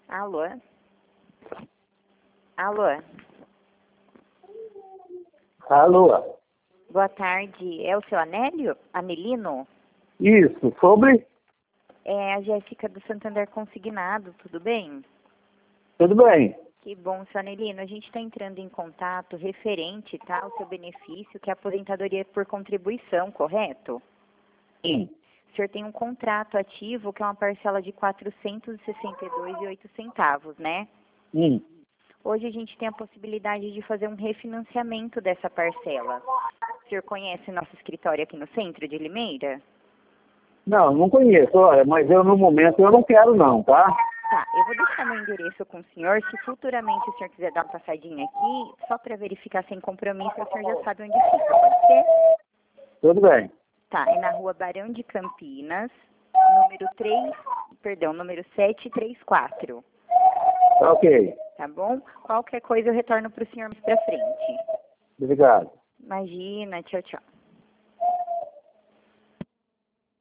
Alô? Alô? Alô? Boa tarde. É o seu Anélio? Anelino? Isso, sobre? É a Jéssica do Santander Consignado, tudo bem? Tudo bem. Que bom, seu Anelino. A gente está entrando em contato referente, tá, ao seu benefício, que é a aposentadoria por contribuição, correto? Sim. O senhor tem um contrato ativo que é uma parcela de R$ 462,08, né? Hoje a gente tem a possibilidade de fazer um refinanciamento dessa parcela. O senhor conhece nosso escritório aqui no centro de Limeira? Não, não conheço, olha, mas eu no momento eu não quero não, tá? Tá, eu vou deixar meu endereço com o senhor. Se futuramente o senhor quiser dar uma passadinha aqui, só para verificar sem compromisso, o senhor já sabe onde fica, pode ser? Tudo bem. Tá, é na rua Barão de Campinas, número 734. Tá ok. Tá bom? Qualquer coisa eu retorno para o senhor mais pra frente. Obrigado. Imagina, tchau, tchau.